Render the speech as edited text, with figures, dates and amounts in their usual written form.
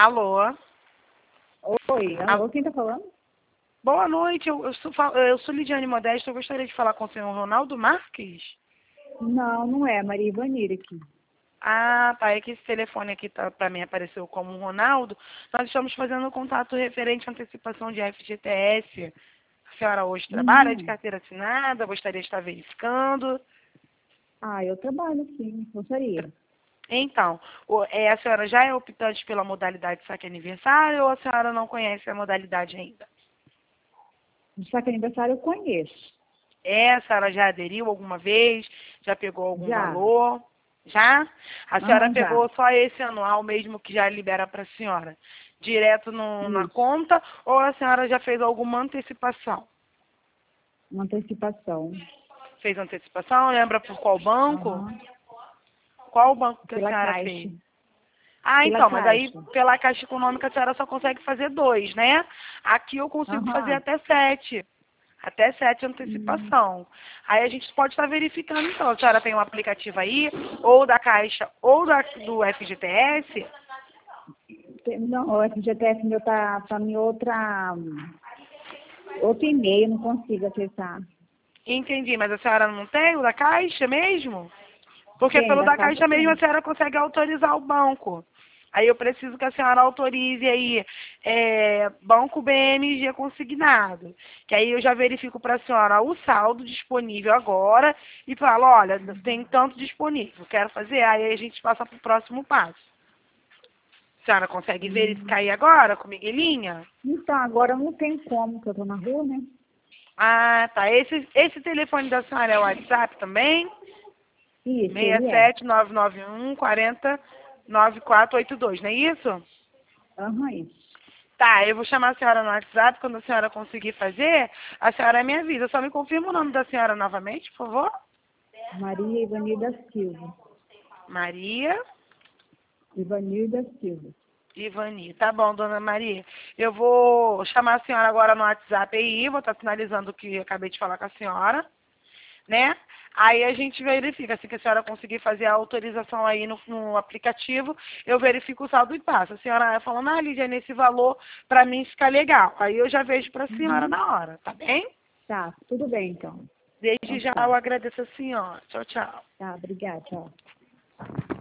Alô? Oi, alô, quem tá falando? Boa noite, eu sou Lidiane Modesto, eu gostaria de falar com o senhor Ronaldo Marques. Não, não é, Maria Ivanir aqui. Ah, tá, é que esse telefone aqui para mim apareceu como um Ronaldo. Nós estamos fazendo um contato referente à antecipação de FGTS. A senhora hoje trabalha de carteira assinada, gostaria de estar verificando. Ah, eu trabalho sim, gostaria. Então, a senhora já é optante pela modalidade saque aniversário ou a senhora não conhece a modalidade ainda? O saque aniversário eu conheço. A senhora já aderiu alguma vez? Já pegou algum Já. valor? Já? A senhora Já. pegou só esse anual mesmo que já libera para a senhora? Direto na Isso. conta ou a senhora já fez alguma antecipação? Uma antecipação. Fez antecipação? Lembra por qual banco? Aham. Qual banco que a Pela senhora Caixa. fez? Ah, Pela então, mas aí Caixa. pela Caixa Econômica a senhora só consegue fazer 2, né? Aqui eu consigo fazer Aham. até 7. Até 7 Hum, antecipação. Aí a gente pode estar verificando, então. A senhora tem um aplicativo aí, ou da Caixa, ou do FGTS? Não, o FGTS meu tá em outro e-mail, não consigo acessar. Entendi, mas a senhora não tem o da Caixa mesmo? Porque Tem, pelo da da Caixa Caixa mesmo a tem. senhora consegue autorizar o banco. Aí eu preciso que a senhora autorize aí Banco BMG consignado. Que aí eu já verifico para a senhora o saldo disponível agora e falo, olha, tem tanto disponível, quero fazer, aí a gente passa para o próximo passo. A senhora consegue verificar aí agora com Miguelinha? Então, agora não tem como, que eu tô na rua, né? Ah, tá. Esse telefone da senhora é o WhatsApp também? Isso, ele é. 67991409482, não é isso? Aham, isso. Tá, eu vou chamar a senhora no WhatsApp, quando a senhora conseguir fazer, a senhora me avisa. Só me confirma o nome da senhora novamente, por favor? Maria Ivanir da Silva. Maria Ivanir da Silva. Ivani. Tá bom, dona Maria. Eu vou chamar a senhora agora no WhatsApp aí, vou estar finalizando o que eu acabei de falar com a senhora, né? Aí a gente verifica, assim que a senhora conseguir fazer a autorização aí no aplicativo, eu verifico o saldo e passo. A senhora vai falando, Lídia, nesse valor, para mim fica legal. Aí eu já vejo para a senhora na hora, tá bem? Tá, tudo bem então. Desde Então já eu tá. agradeço a senhora. Tchau, tchau. Tá, obrigada, tchau.